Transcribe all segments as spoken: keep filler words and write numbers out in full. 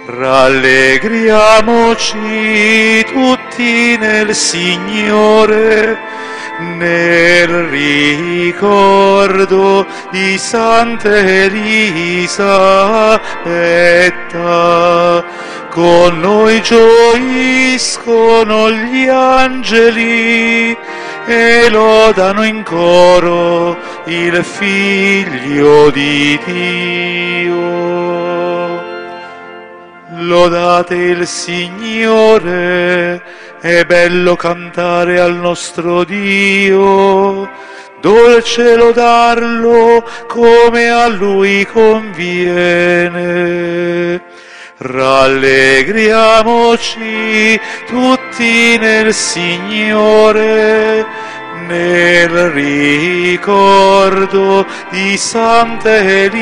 Rallegriamoci tutti nel Signore, nel ricordo di Santa Elisabetta. Con noi gioiscono gli angeli e lodano in coro il Figlio di Dio. Lodate il Signore, è bello cantare al nostro Dio, dolce lodarlo come a Lui conviene. Rallegriamoci tutti nel Signore, nel ricordo di Santa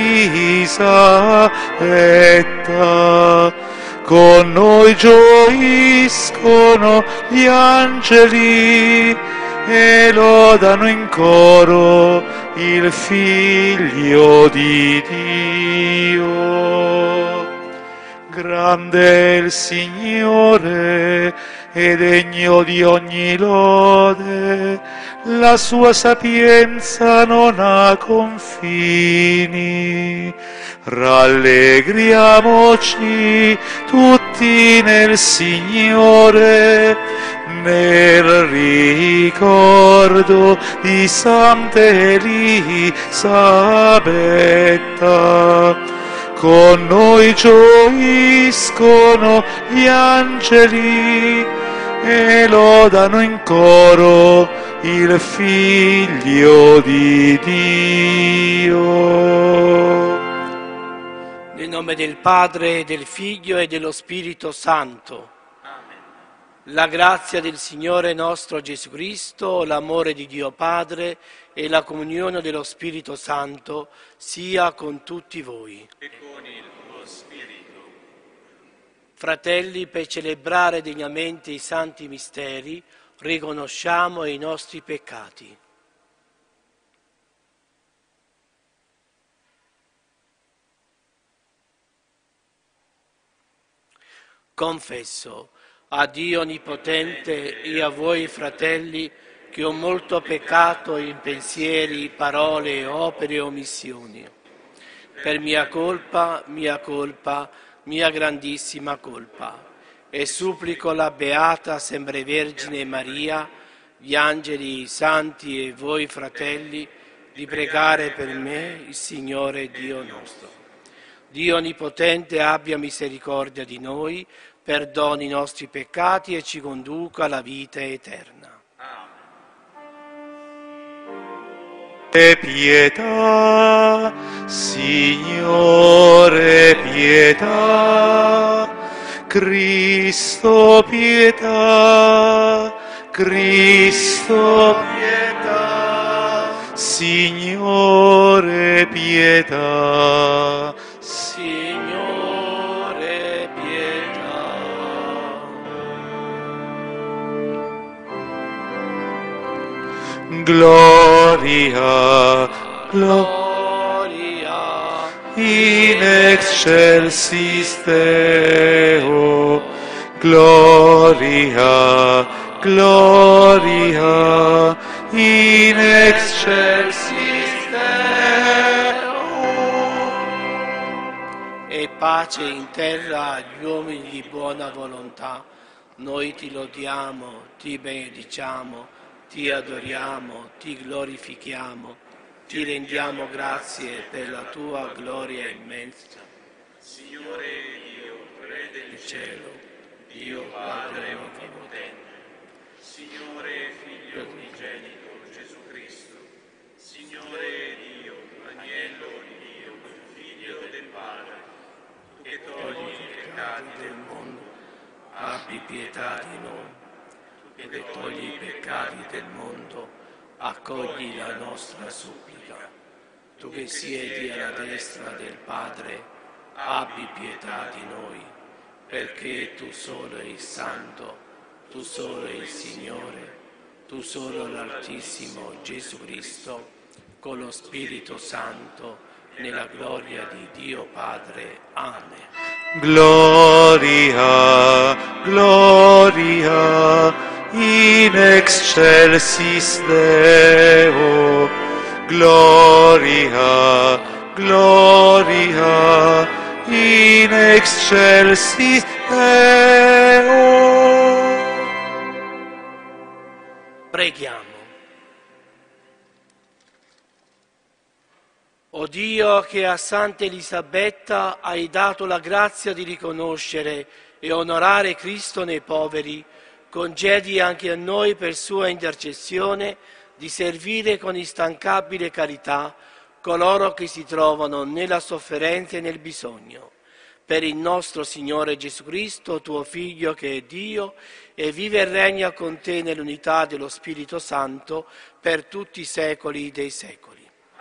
Elisabetta. Con noi gioiscono gli angeli e lodano in coro il Figlio di Dio. Grande è il Signore e degno di ogni lode, la sua sapienza non ha confini. Rallegriamoci tutti nel Signore, nel ricordo di Santa Elisabetta. Con noi gioiscono gli angeli e lodano in coro il Figlio di Dio. Nel nome del Padre, del Figlio e dello Spirito Santo. Amen. La grazia del Signore nostro Gesù Cristo, l'amore di Dio Padre e la comunione dello Spirito Santo sia con tutti voi. E con il tuo spirito. Fratelli, per celebrare degnamente i santi misteri, riconosciamo i nostri peccati. Confesso a Dio Onnipotente e a voi, fratelli, che ho molto peccato in pensieri, parole, opere e omissioni. Per mia colpa, mia colpa, mia grandissima colpa. E supplico la Beata Sempre Vergine Maria, gli angeli, i santi e voi, fratelli, di pregare per me il Signore Dio nostro. Dio Onnipotente abbia misericordia di noi, perdoni i nostri peccati e ci conduca alla vita eterna. E pietà, Signore pietà, Cristo pietà, Cristo pietà, Signore pietà, Signore pietà. Gloria, Gloria in excelsis Deo, gloria, gloria in excelsis Deo. E pace in terra agli uomini di buona volontà. Noi ti lodiamo, ti benediciamo, ti adoriamo, ti glorifichiamo, ti rendiamo grazie per la tua gloria immensa. Signore Dio, Re del cielo, Dio Padre Onnipotente, Signore Figlio unigenito Gesù Cristo, Signore Dio, Agnello di Dio, Figlio del Padre, tu che togli i peccati del mondo, Abbi pietà di noi. Tu che togli i peccati del mondo, accogli la nostra supplica. Tu che siedi alla destra del Padre, abbi pietà di noi, perché tu solo sei santo, tu solo sei il Signore, tu solo l'Altissimo Gesù Cristo, con lo Spirito Santo, nella gloria di Dio Padre. Amen. Gloria, gloria, in excelsis Deo. Gloria, gloria, in excelsis Deo. Preghiamo. O Dio, che a Santa Elisabetta hai dato la grazia di riconoscere e onorare Cristo nei poveri, concedi anche a noi per sua intercessione di servire con instancabile carità coloro che si trovano nella sofferenza e nel bisogno. Per il nostro Signore Gesù Cristo, tuo Figlio, che è Dio e vive e regna con te nell'unità dello Spirito Santo per tutti i secoli dei secoli.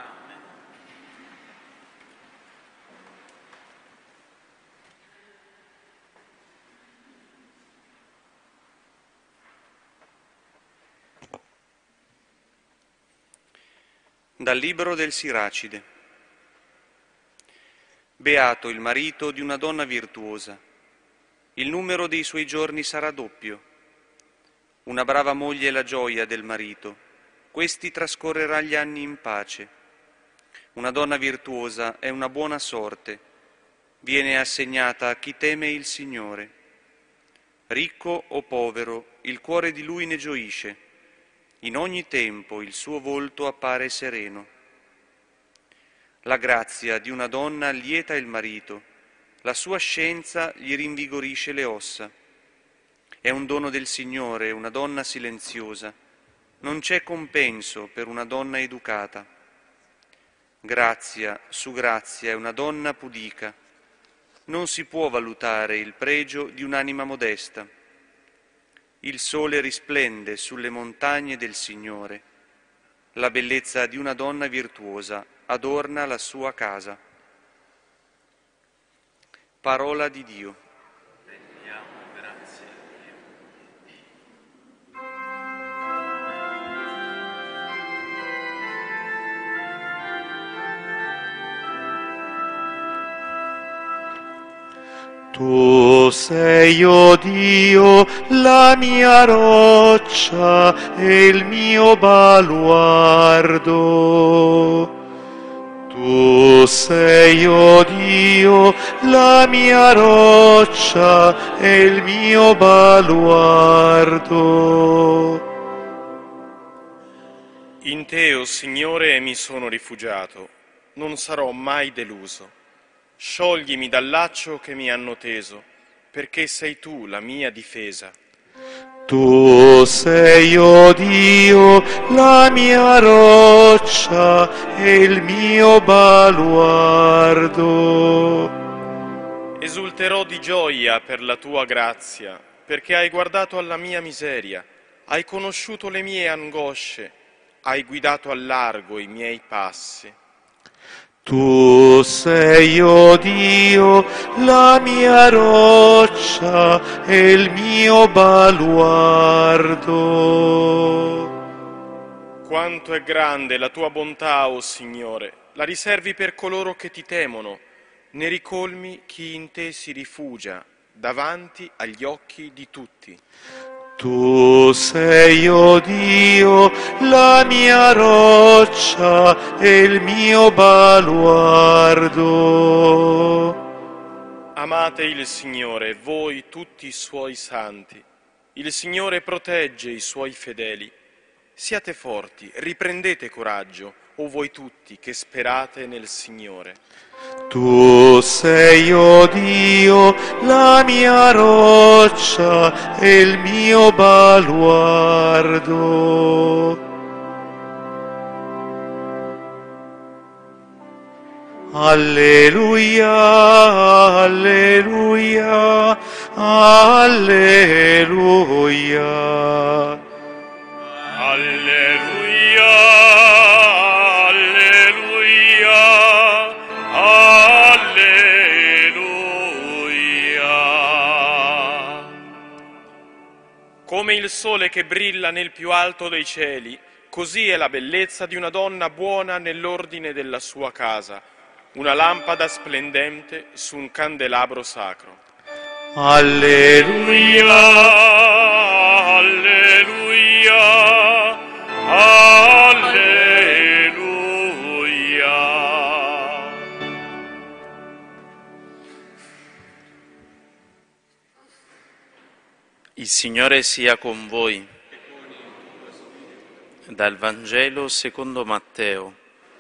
Dal libro del Siracide. Beato il marito di una donna virtuosa, il numero dei suoi giorni sarà doppio. Una brava moglie è la gioia del marito, questi trascorrerà gli anni in pace. Una donna virtuosa è una buona sorte, viene assegnata a chi teme il Signore. Ricco o povero, il cuore di lui ne gioisce. In ogni tempo il suo volto appare sereno. La grazia di una donna lieta il marito, la sua scienza gli rinvigorisce le ossa. È un dono del Signore una donna silenziosa, non c'è compenso per una donna educata. Grazia su grazia è una donna pudica, non si può valutare il pregio di un'anima modesta. Il sole risplende sulle montagne del Signore. La bellezza di una donna virtuosa adorna la sua casa. Parola di Dio. Rendiamo grazie a Dio. Tu sei, o Dio, la mia roccia e il mio baluardo. Tu sei, o Dio, la mia roccia e il mio baluardo. In te, o Signore, mi sono rifugiato, non sarò mai deluso. Scioglimi dal laccio che mi hanno teso, perché sei tu la mia difesa. Tu sei, o Dio, la mia roccia e il mio baluardo. Esulterò di gioia per la tua grazia, perché hai guardato alla mia miseria, hai conosciuto le mie angosce, hai guidato a largo i miei passi. Tu sei, o Dio, la mia roccia e il mio baluardo. Quanto è grande la tua bontà, o Signore, la riservi per coloro che ti temono, ne ricolmi chi in te si rifugia, davanti agli occhi di tutti. Tu sei, o Dio, la mia roccia e il mio baluardo. Amate il Signore, voi tutti i suoi santi. Il Signore protegge i suoi fedeli. Siate forti, riprendete coraggio, o voi tutti che sperate nel Signore. Tu sei, o Dio, la mia roccia e il mio baluardo. Alleluia, alleluia, alleluia. Alleluia, alleluia, alleluia. Come il sole che brilla nel più alto dei cieli, così è la bellezza di una donna buona nell'ordine della sua casa. una lampada splendente su un candelabro sacro. Alleluia, Alleluia, Alleluia. Il Signore sia con voi. Dal Vangelo secondo Matteo.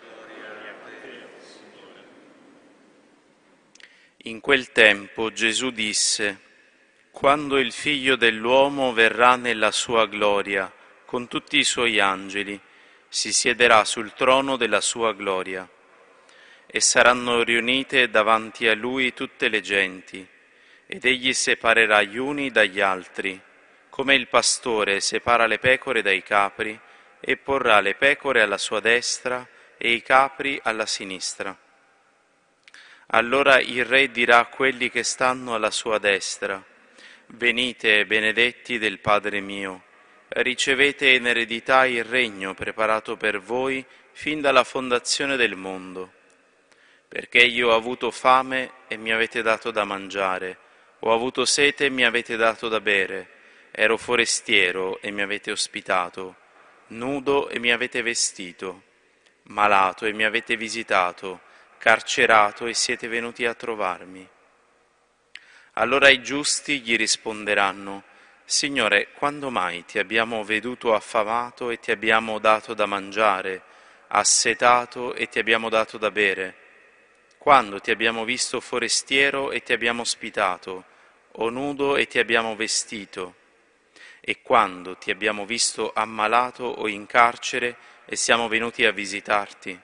In quel tempo Gesù disse: quando il Figlio dell'uomo verrà nella sua gloria con tutti i suoi angeli, si siederà sul trono della sua gloria, e saranno riunite davanti a lui tutte le genti, ed egli separerà gli uni dagli altri, come il pastore separa le pecore dai capri, e porrà le pecore alla sua destra e i capri alla sinistra. Allora il Re dirà a quelli che stanno alla sua destra: venite, benedetti del Padre mio, ricevete in eredità il regno preparato per voi fin dalla fondazione del mondo. Perché io ho avuto fame e mi avete dato da mangiare, ho avuto sete e mi avete dato da bere, ero forestiero e mi avete ospitato, nudo e mi avete vestito, malato e mi avete visitato, carcerato e siete venuti a trovarmi. Allora i giusti gli risponderanno: Signore, quando mai ti abbiamo veduto affamato e ti abbiamo dato da mangiare, assetato e ti abbiamo dato da bere? Quando ti abbiamo visto forestiero e ti abbiamo ospitato, o nudo e ti abbiamo vestito? E quando ti abbiamo visto ammalato o in carcere e siamo venuti a visitarti?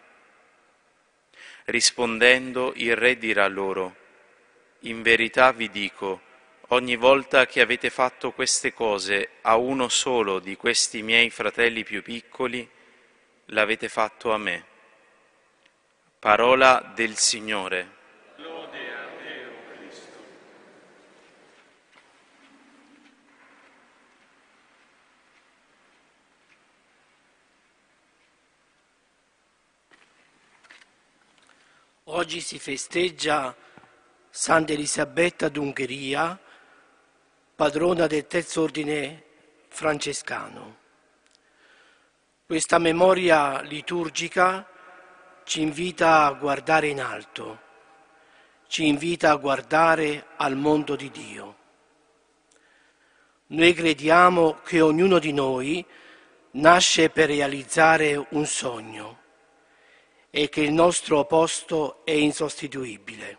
Rispondendo, il Re dirà loro: in verità vi dico, ogni volta che avete fatto queste cose a uno solo di questi miei fratelli più piccoli, l'avete fatto a me. Parola del Signore. Lode a te, o Cristo. Oggi si festeggia Santa Elisabetta d'Ungheria, padrona del terzo ordine francescano. Questa memoria liturgica ci invita a guardare in alto, ci invita a guardare al mondo di Dio. Noi crediamo che ognuno di noi nasce per realizzare un sogno e che il nostro posto è insostituibile.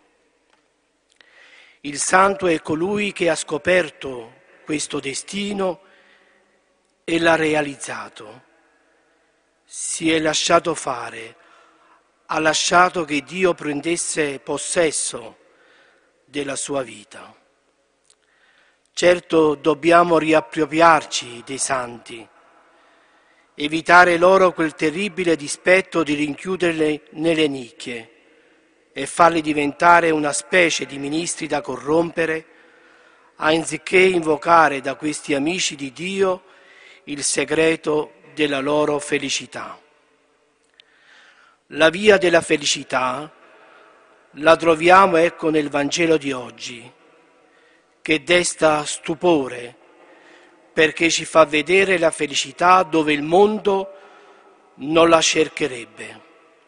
Il Santo è colui che ha scoperto questo destino e l'ha realizzato. Si è lasciato fare, ha lasciato che Dio prendesse possesso della sua vita. Certo, dobbiamo riappropriarci dei santi, evitare loro quel terribile dispetto di rinchiuderli nelle nicchie e farli diventare una specie di ministri da corrompere, anziché invocare da questi amici di Dio il segreto della loro felicità. La via della felicità la troviamo, ecco, nel Vangelo di oggi, che desta stupore perché ci fa vedere la felicità dove il mondo non la cercherebbe.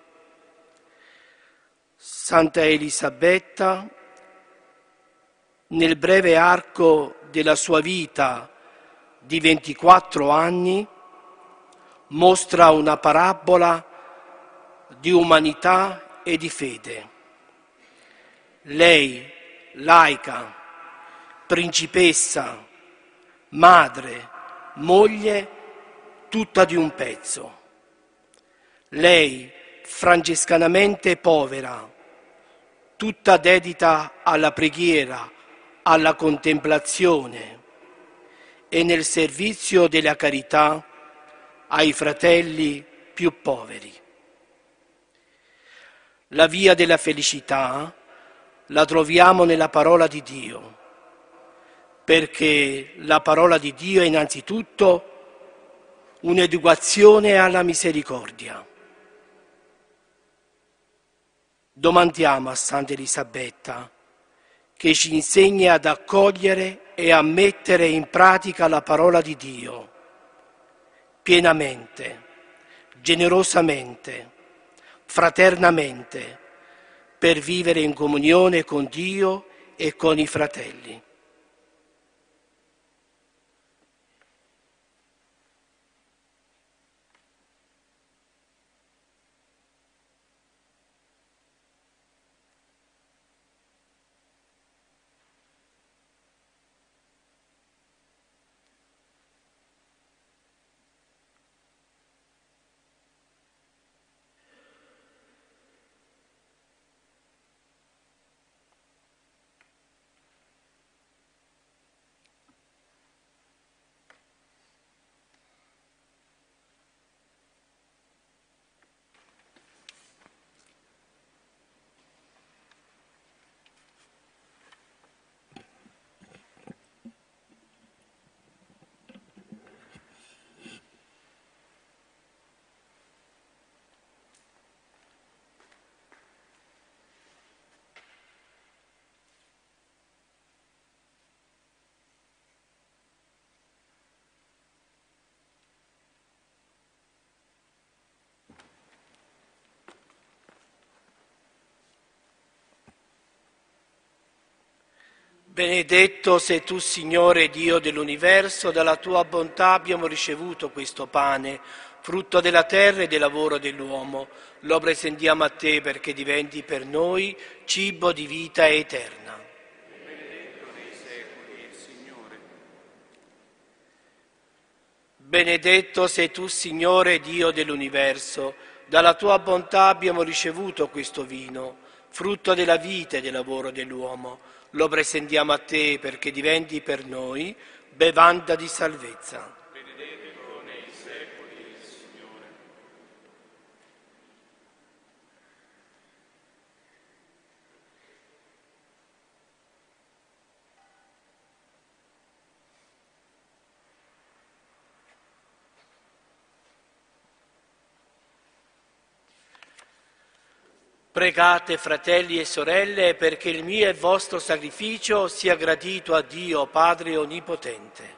Santa Elisabetta, nel breve arco della sua vita di ventiquattro anni, mostra una parabola di umanità e di fede. Lei, laica, principessa, madre, moglie, tutta di un pezzo. Lei, francescanamente povera, tutta dedita alla preghiera, alla contemplazione e nel servizio della carità ai fratelli più poveri. La via della felicità la troviamo nella parola di Dio, perché la parola di Dio è innanzitutto un'educazione alla misericordia. Domandiamo a Santa Elisabetta che ci insegni ad accogliere e a mettere in pratica la parola di Dio pienamente, generosamente, fraternamente, per vivere in comunione con Dio e con i fratelli. Benedetto sei tu, Signore Dio dell'universo, dalla tua bontà abbiamo ricevuto questo pane, frutto della terra e del lavoro dell'uomo. Lo presentiamo a te perché diventi per noi cibo di vita eterna. Benedetto nei secoli il Signore. Benedetto sei tu, Signore Dio dell'universo, dalla tua bontà abbiamo ricevuto questo vino, frutto della vita e del lavoro dell'uomo. Lo presentiamo a te perché diventi per noi bevanda di salvezza. Benedetto nei secoli il Signore. Pregate, fratelli e sorelle, perché il mio e vostro sacrificio sia gradito a Dio Padre Onnipotente.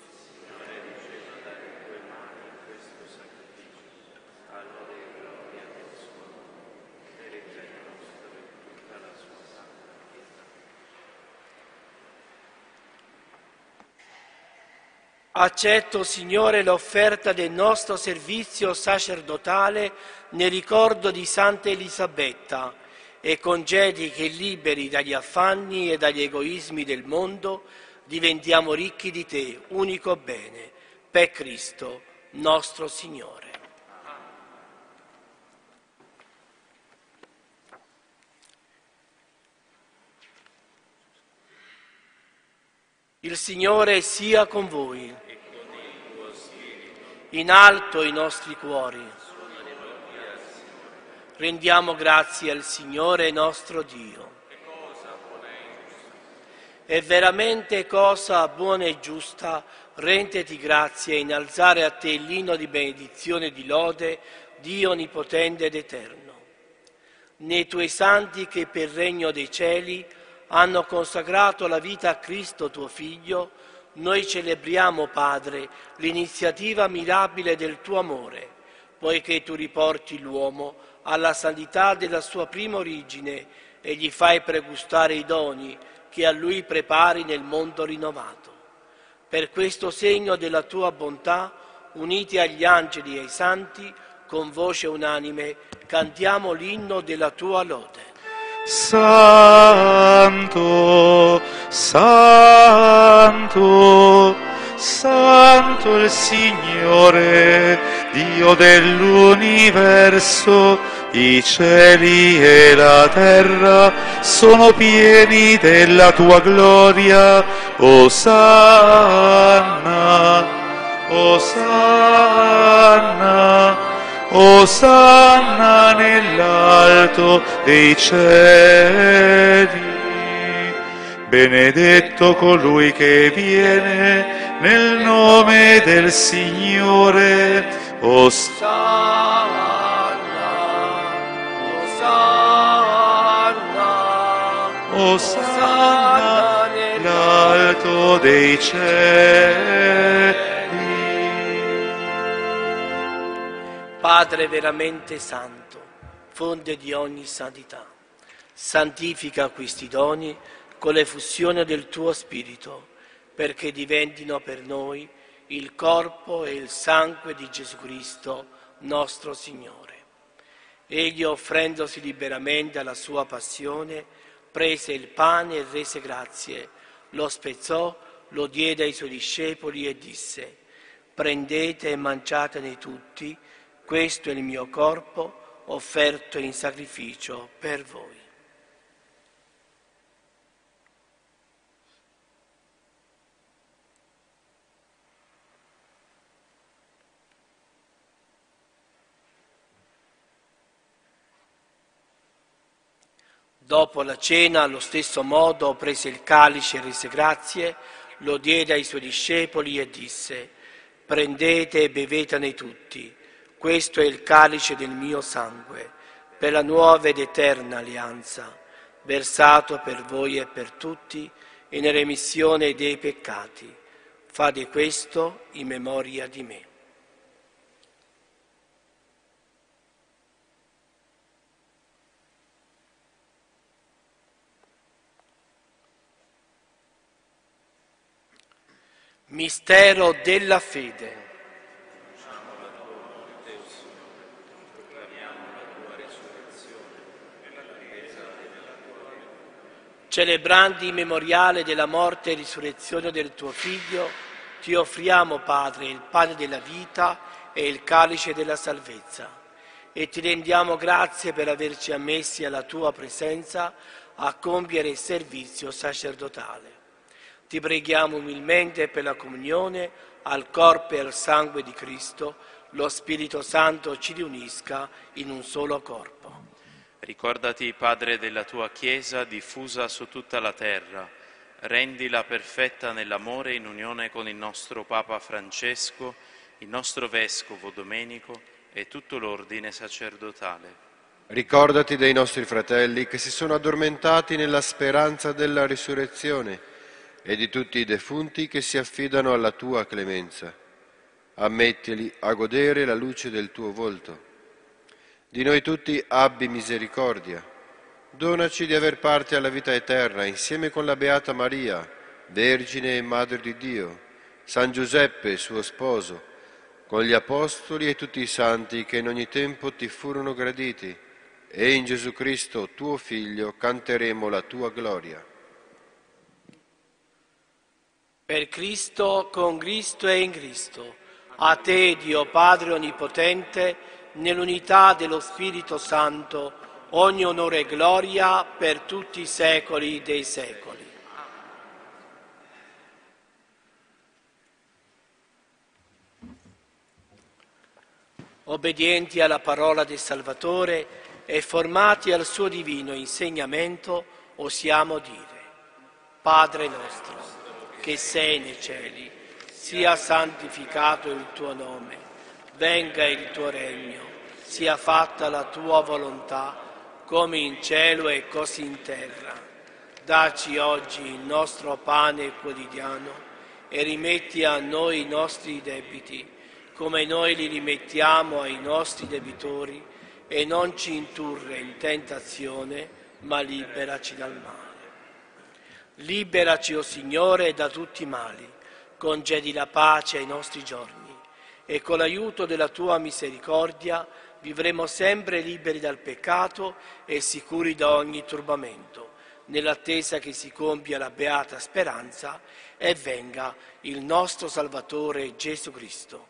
Accetto, Signore, l'offerta del nostro servizio sacerdotale nel ricordo di Santa Elisabetta e concedi che, liberi dagli affanni e dagli egoismi del mondo, diventiamo ricchi di Te, unico bene, per Cristo nostro Signore. Il Signore sia con voi. In alto i nostri cuori. Rendiamo grazie al Signore nostro Dio. È veramente cosa buona e giusta renderti grazie e innalzare a te l'inno di benedizione e di lode, Dio onnipotente ed eterno. Nei tuoi santi che per regno dei cieli hanno consacrato la vita a Cristo tuo Figlio, noi celebriamo, Padre, l'iniziativa mirabile del tuo amore, poiché tu riporti l'uomo alla santità della sua prima origine e gli fai pregustare i doni che a lui prepari nel mondo rinnovato. Per questo segno della tua bontà, uniti agli angeli e ai santi, con voce unanime, cantiamo l'inno della tua lode. Santo, Santo, Santo il Signore, Dio dell'universo, i cieli e la terra sono pieni della tua gloria. Osanna, Osanna, Osanna nell'alto dei cieli. Benedetto colui che viene nel nome del Signore. Osanna, Osanna, Osanna nell'alto dei cieli. Padre veramente santo, fonte di ogni santità, santifica questi doni con l'effusione del tuo Spirito, perché diventino per noi il corpo e il sangue di Gesù Cristo, nostro Signore. Egli, offrendosi liberamente alla sua passione, prese il pane e rese grazie, lo spezzò, lo diede ai suoi discepoli e disse: prendete e mangiatene tutti, questo è il mio corpo offerto in sacrificio per voi. Dopo la cena, allo stesso modo, prese il calice e rese grazie, lo diede ai suoi discepoli e disse: prendete e bevetene tutti, questo è il calice del mio sangue, per la nuova ed eterna alleanza, versato per voi e per tutti in remissione dei peccati. Fate questo in memoria di me. Mistero della fede. Celebrando il memoriale della morte e risurrezione del tuo Figlio, ti offriamo, Padre, il pane della vita e il calice della salvezza, e ti rendiamo grazie per averci ammessi alla tua presenza a compiere il servizio sacerdotale. Ti preghiamo umilmente per la comunione al corpo e al sangue di Cristo, lo Spirito Santo ci riunisca in un solo corpo. Ricordati, Padre, della tua Chiesa diffusa su tutta la terra. Rendila perfetta nell'amore in unione con il nostro Papa Francesco, il nostro Vescovo Domenico e tutto l'ordine sacerdotale. Ricordati dei nostri fratelli che si sono addormentati nella speranza della risurrezione e di tutti i defunti che si affidano alla tua clemenza. Ammettili a godere la luce del tuo volto. Di noi tutti abbi misericordia. Donaci di aver parte alla vita eterna insieme con la Beata Maria, Vergine e Madre di Dio, San Giuseppe, suo sposo, con gli Apostoli e tutti i santi che in ogni tempo ti furono graditi, e in Gesù Cristo, tuo Figlio, canteremo la tua gloria. Per Cristo, con Cristo e in Cristo, a te, Dio Padre Onnipotente, nell'unità dello Spirito Santo, ogni onore e gloria per tutti i secoli dei secoli. Obbedienti alla parola del Salvatore e formati al suo divino insegnamento, osiamo dire: Padre nostro, che sei nei cieli, sia santificato il tuo nome, venga il tuo regno, sia fatta la tua volontà, come in cielo e così in terra. Dacci oggi il nostro pane quotidiano e rimetti a noi i nostri debiti, come noi li rimettiamo ai nostri debitori, e non ci indurre in tentazione, ma liberaci dal male. Liberaci, o Signore, da tutti i mali, concedi la pace ai nostri giorni, e con l'aiuto della tua misericordia vivremo sempre liberi dal peccato e sicuri da ogni turbamento, nell'attesa che si compia la beata speranza e venga il nostro Salvatore Gesù Cristo.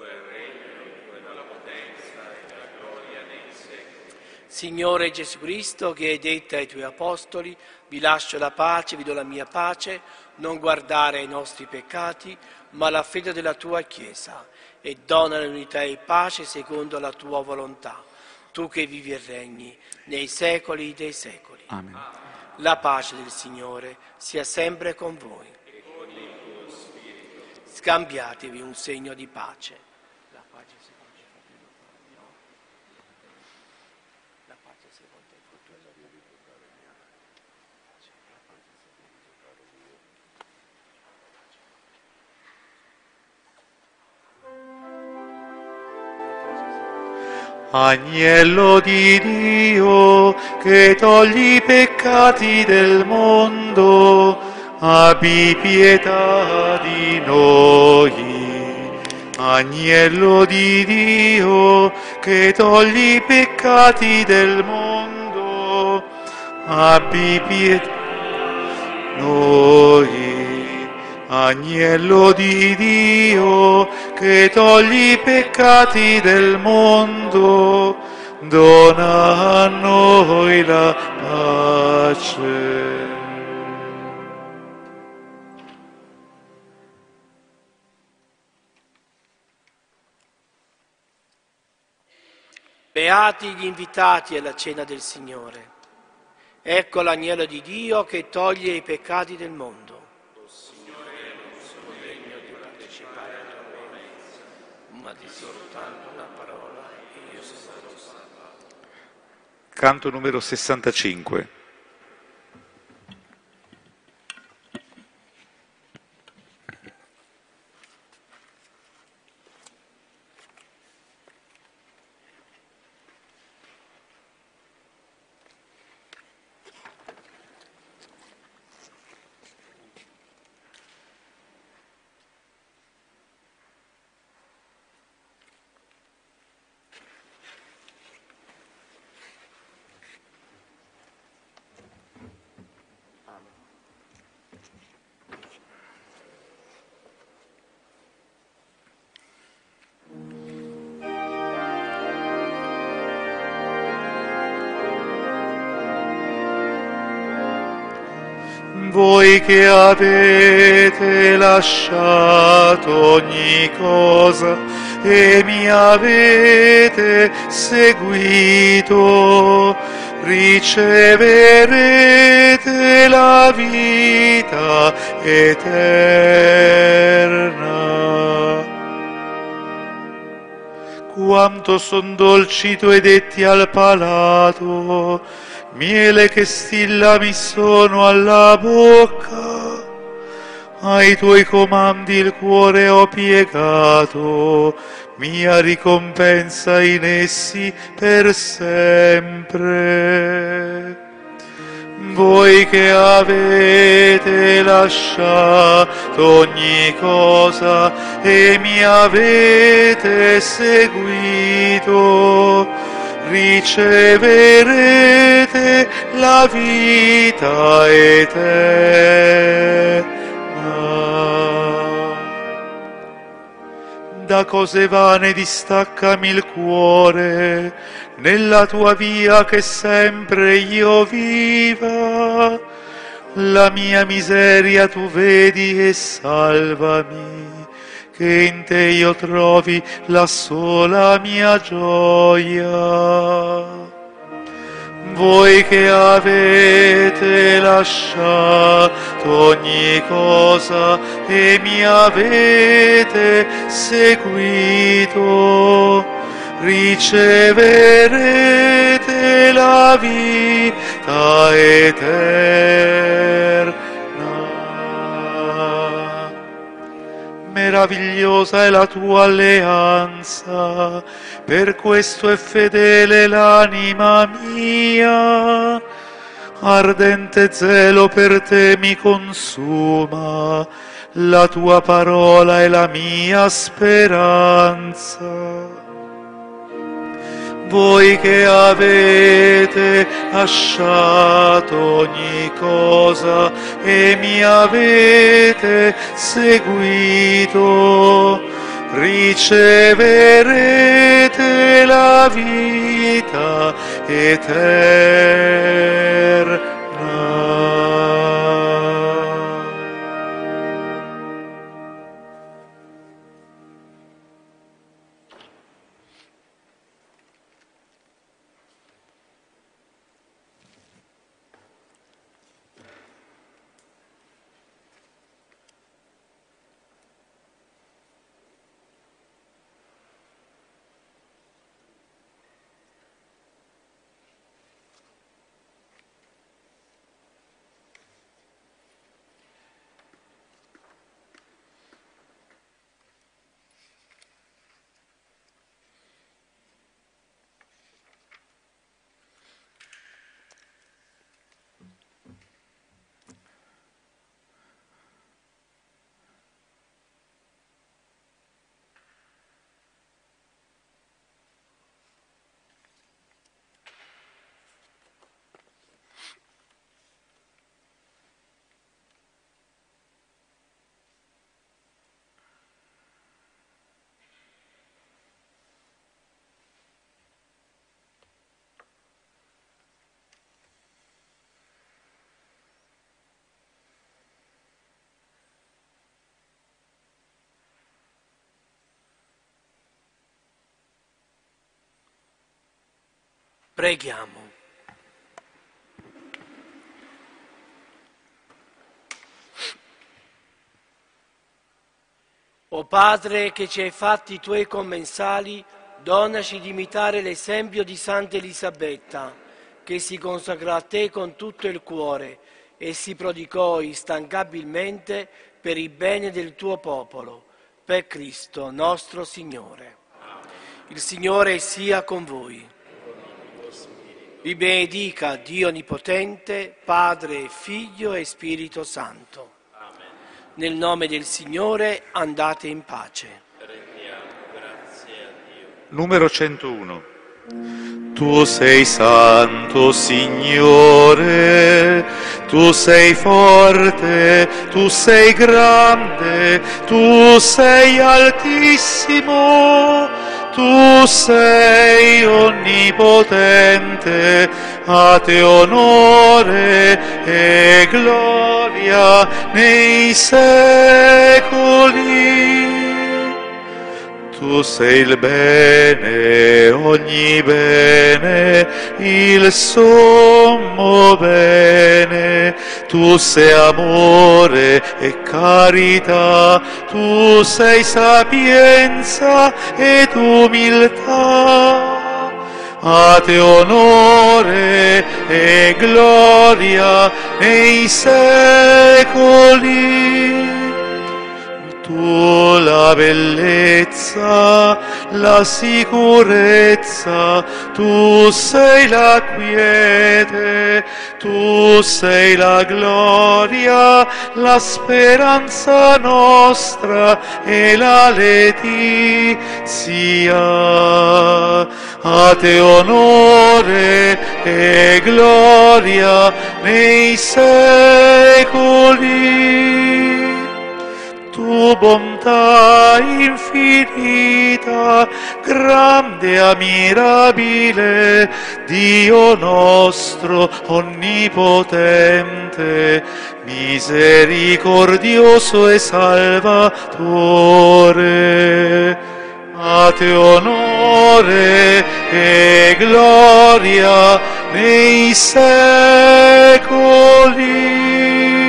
Signore Gesù Cristo, che hai detto ai tuoi apostoli: vi lascio la pace, vi do la mia pace, non guardare ai nostri peccati, ma alla fede della tua Chiesa, e dona l'unità e pace secondo la tua volontà, tu che vivi e regni nei secoli dei secoli. Amen. La pace del Signore sia sempre con voi. Scambiatevi un segno di pace. Agnello di Dio, che togli i peccati del mondo, abbi pietà di noi. Agnello di Dio, che togli i peccati del mondo, abbi pietà di noi. Agnello di Dio, che togli i peccati del mondo, dona a noi la pace. Beati gli invitati alla cena del Signore. Ecco l'agnello di Dio che toglie i peccati del mondo. Ma di soltanto una parola e io sarò salvato. Canto numero sessantacinque. Voi che avete lasciato ogni cosa e mi avete seguito, riceverete la vita eterna. Quanto son dolci i tuoi detti al palato, miele che stilla mi sono alla bocca. Ai tuoi comandi il cuore ho piegato, mia ricompensa in essi per sempre. Voi che avete lasciato ogni cosa e mi avete seguito, riceverete la vita eterna. Da cose vane distaccami il cuore, nella tua via che sempre io viva. La mia miseria tu vedi e salvami, che in te io trovi la sola mia gioia. Voi che avete lasciato ogni cosa e mi avete seguito, riceverete la vita eterna. Meravigliosa è la tua alleanza, per questo è fedele l'anima mia. Ardente zelo per te mi consuma, la tua parola è la mia speranza. Voi che avete lasciato ogni cosa e mi avete seguito, riceverete la vita eterna. Preghiamo. O Padre, che ci hai fatti i tuoi commensali, donaci di imitare l'esempio di Santa Elisabetta, che si consacrò a te con tutto il cuore e si prodigò instancabilmente per il bene del tuo popolo, per Cristo nostro Signore. Il Signore sia con voi. Vi benedica Dio Onnipotente, Padre, Figlio e Spirito Santo. Nel nome del Signore andate in pace. Rendiamo grazie a Dio. Numero centouno. Tu sei santo, Signore, tu sei forte, tu sei grande, tu sei altissimo, tu sei onnipotente, a te onore e gloria nei secoli. Tu sei il bene, ogni bene, il sommo bene, tu sei amore e carità, tu sei sapienza ed umiltà. A te onore e gloria nei secoli. Tu la bellezza, la sicurezza, tu sei la quiete, tu sei la gloria, la speranza nostra e la letizia. A te onore e gloria nei secoli. Tu bontà infinita, grande e ammirabile, Dio nostro onnipotente, misericordioso e salvatore. A te onore e gloria nei secoli.